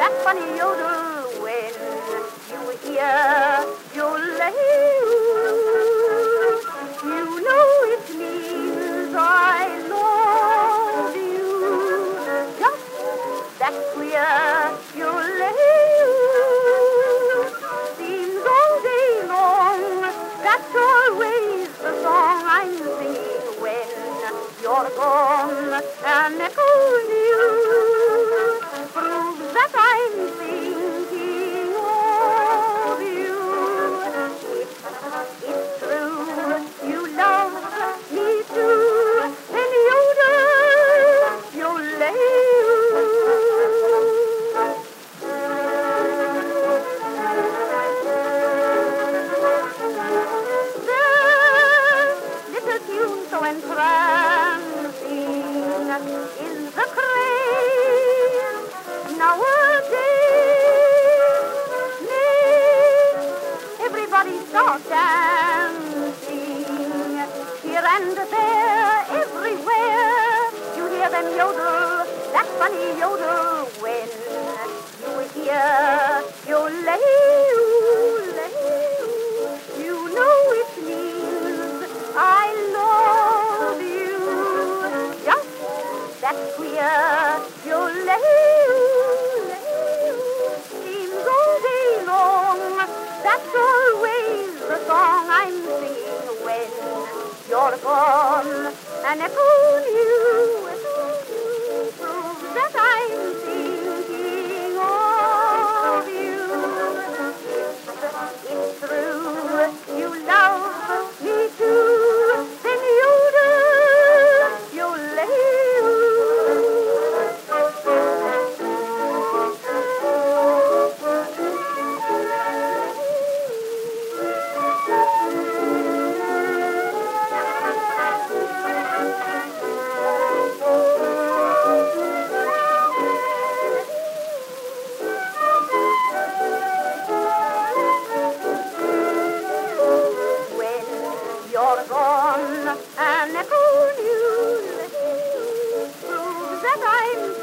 that funny yodel when you hear yodel. You know it means I love you. Just that queer yodel seems all day long. That's always the song I'm singing when you're gone. An echo new proves that I'm thinking of you. It's true, you love me too, and so entrancing in the crane nowadays makes everybody start dancing here and there, everywhere. You hear them yodel, that funny yodel when you hear yodel. You know it means I love you. Just that queer yodel seems all day long. That's always the song I'm singing when you're gone. An echo new proves that I'm thinking of you. It's true, you love me too, then you're gone, an echo new proves that I'm